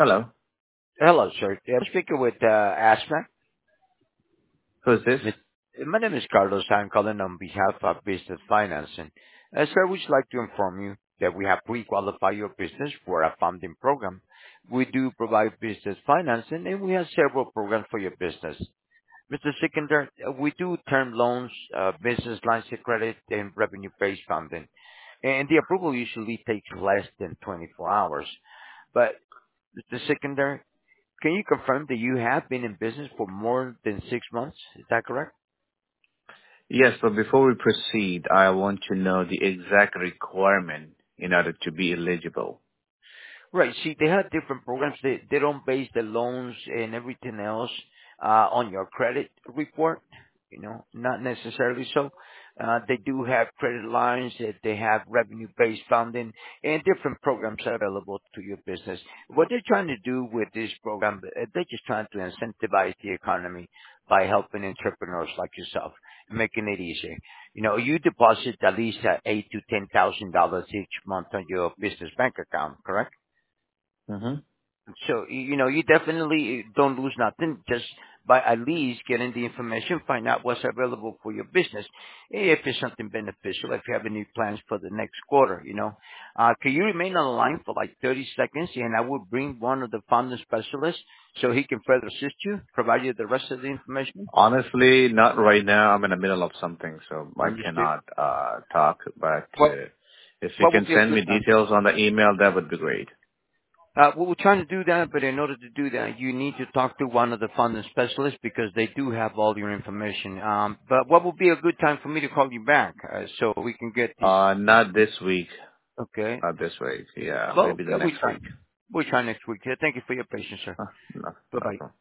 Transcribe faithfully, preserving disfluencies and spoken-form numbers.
Hello. Hello, sir. Yeah, I'm speaking with uh, Asma. Who's this? Mit- My name is Carlos. I'm calling on behalf of Business Financing. Uh, sir, we'd like to inform you that we have pre-qualified your business for a funding program. We do provide business financing, and we have several programs for your business. Mister Sikandar, uh, we do term loans, uh, business lines of credit, and revenue-based funding. And the approval usually takes less than twenty-four hours. But Mister Sikandar, can you confirm that you have been in business for more than six months? Is that correct? Yes, but before we proceed, I want to know the exact requirement in order to be eligible. Right. See, they have different programs. They they don't base the loans and everything else uh, on your credit report. You know, not necessarily so. Uh, they do have credit lines. That they have revenue-based funding and different programs available to your business. What they're trying to do with this program, uh, they're just trying to incentivize the economy by helping entrepreneurs like yourself, making it easier. You know, you deposit at least uh, eight to ten thousand dollars each month on your business bank account, correct? Mm-hmm. So, y- you know, you definitely don't lose nothing just by at least getting the information, find out what's available for your business. If it's something beneficial, if you have any plans for the next quarter, you know. Uh, can you remain on the line for like thirty seconds and I will bring one of the funding specialists so he can further assist you, provide you the rest of the information? Honestly, not right now. I'm in the middle of something, so I Understood. cannot uh, talk. But What, uh, if you what can would be a send good me time? details on the email, that would be great. Uh, well, we're trying to do that, but in order to do that, you need to talk to one of the funding specialists because they do have all your information. Um, but what would be a good time for me to call you back uh, so we can get this? Uh, not this week. Okay. Not this week. Yeah, Well, maybe the yeah, we next try. week. We try next week. Yeah, thank you for your patience, sir. Huh, no, Bye no bye. problem.